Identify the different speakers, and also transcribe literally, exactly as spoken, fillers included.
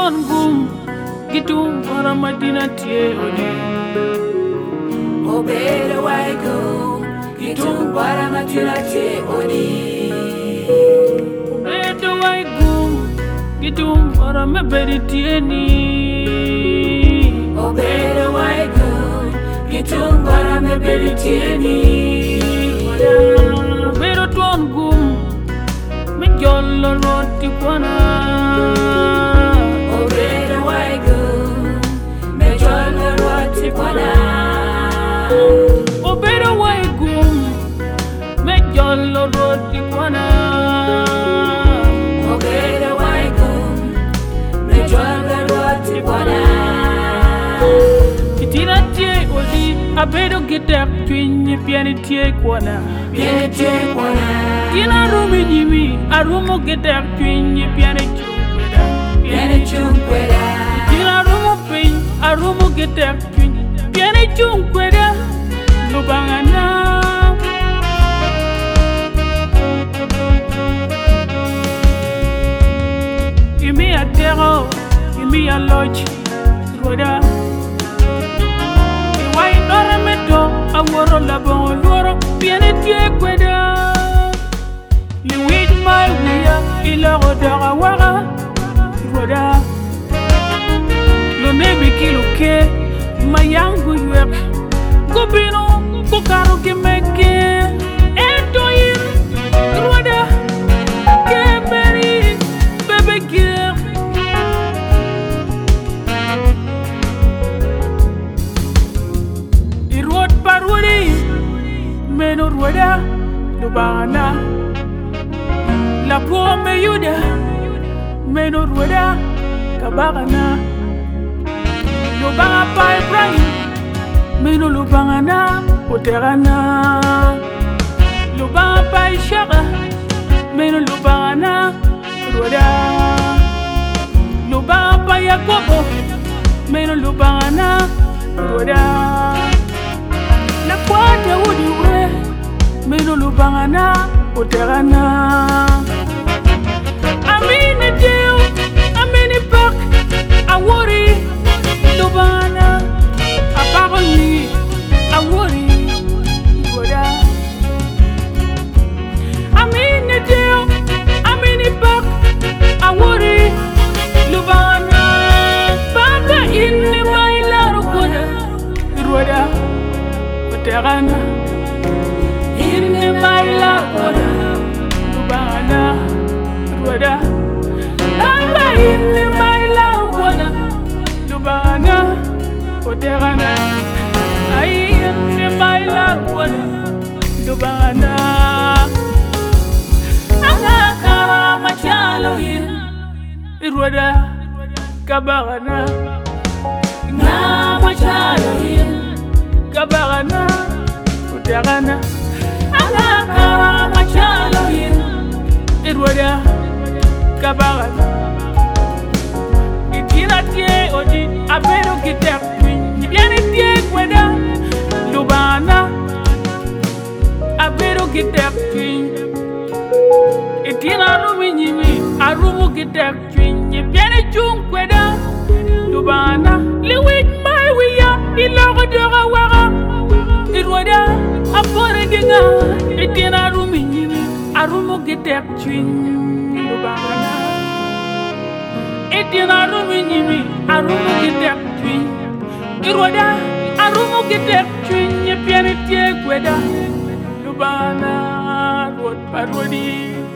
Speaker 1: tuan gum gitum para madina tie odi
Speaker 2: Obere waigo gitum para madina tie odi
Speaker 1: Obere waigo gitum para mebedi tie ni
Speaker 2: Obere waigo gitum para mebedi tie ni
Speaker 1: Obere tuan gum me jollo roti kwana
Speaker 2: Obere waigo me jollo roti kwana
Speaker 1: Obere waigo me jollo roti kwana
Speaker 2: Obere waigo me jollo roti kwana
Speaker 1: Kitira tie odi abedo gitak twinyi piani tie kwana
Speaker 2: Piani tie kwana
Speaker 1: Tina rumi jimi arumo gitak twinyi piani chunkweda
Speaker 2: Piani chunkweda
Speaker 1: Tina rumo pin arumo gitak twinyi piani chunkweda Lubangana Imi a tero Imi a lodge Rweda Iwai nora meto Aworo labon loro Piani tie kweda Liwid mai wia Ila rodara wara Rweda Lo nebi kilo ke Mayangu yuek Kubino Kukaro kimeke Entoyin Rweda Keberi Bebe gear Irwad parwadi Meno Rweda Lubana La poor me yuda Meno Rweda Kabagana Lubanga pai Ibrahim Meno lubangana Uterana Lubanga pai Shaka Meno lubangana Rweda Lubanga pai Yakobo Meno lubangana Rweda La kwate udi ure Meno lubangana Uterana Amini Deo Amini Pak Awori Lubana Apparently Awori Rweda Amini Deo Amini Pak Awori Lubana Baba inni maila Rweda Rweda Uterana Inni maila Rweda Lubana Rweda Baba inni maila Rweda Lubana Uterana Ay inni maila Rweda Lubana Angakara machalo yin Rweda Kabagana Na machalo yin Kabagana Uterana Angakara machalo yin Rweda Kabagana Itira tie odi Abedo gitak twin Ibiani tie kweda Lubana Abedo gitak twin Itira rumi nyimi Arumu gitak twin Ibiani chung kweda Lubana Liwit mai wiya Ilago dora wara Irweda Apore genga Itira rumi nyimi Arumu gitak twin Lubana Itina rumi nyimi Arumu gitak twin Irweda Arumu gitak twin Ibiani tie kweda Lubana Rwad parwadi